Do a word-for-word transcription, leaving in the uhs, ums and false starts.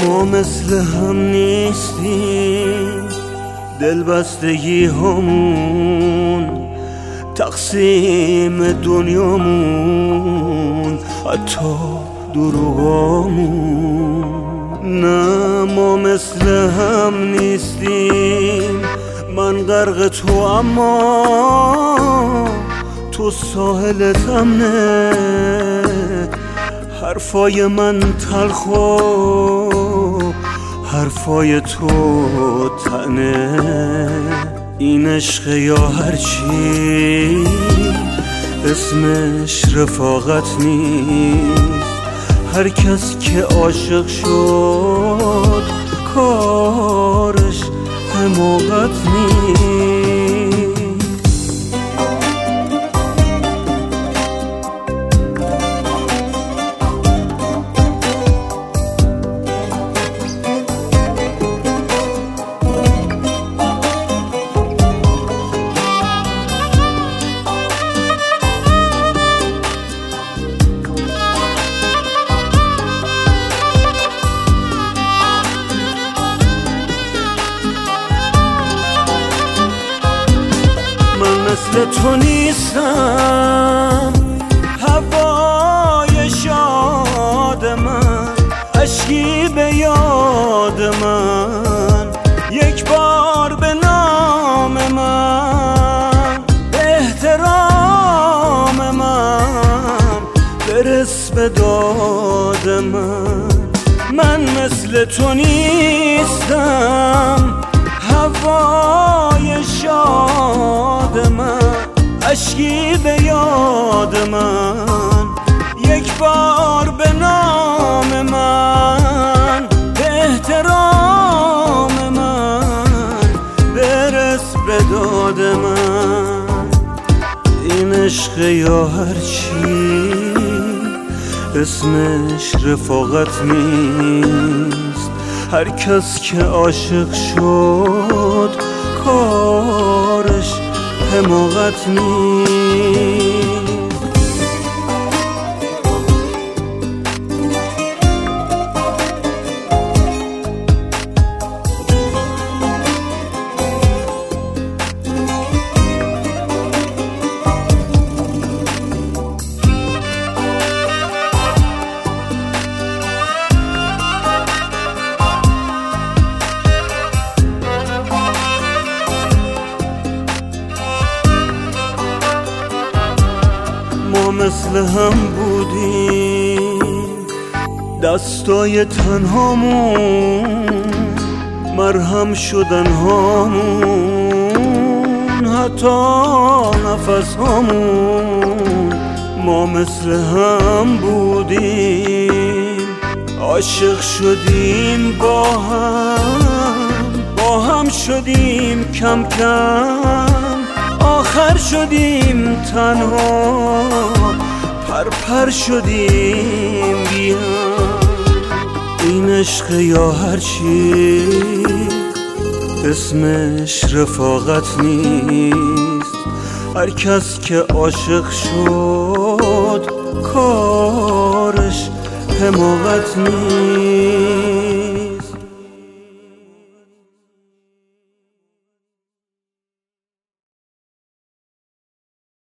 ما مثل هم نیستیم، دلبستگی همون تقسیم دنیامون، حتی دروغامون. نه ما مثل هم نیستیم، من غرق تو اما تو ساحل امنه. حرفای من تلخ و حرفای تو طعنه. این عشق یا هرچی اسمش رفاقت نیست. هر کس که عاشق شد کارش حماقت نیست. مثل تو نیستم، هوای شاد من، اشکی به یاد من، یک بار به نام من، به احترام من، برس به داد من. من مثل تو نیستم، هوای شاد من، اشکی به یاد من، یک بار به نام من، به احترام من، برس به داد من. این عشق یا هرچی اسمش رفاقت نیست. هر کس که عاشق شد کارش حماقت نیست. ما مثل هم بودیم، دستای تنهامون مرهم شدن هامون، حتی نفس هامون. ما مثل هم بودیم، عاشق شدیم با هم، با هم شدیم کم کم، آخر شدیم تنها، پر پر شدیم بی هم. این عشق یا هرچی اسمش رفاقت نیست. هر کس که عاشق شد کارش حماقت نیست.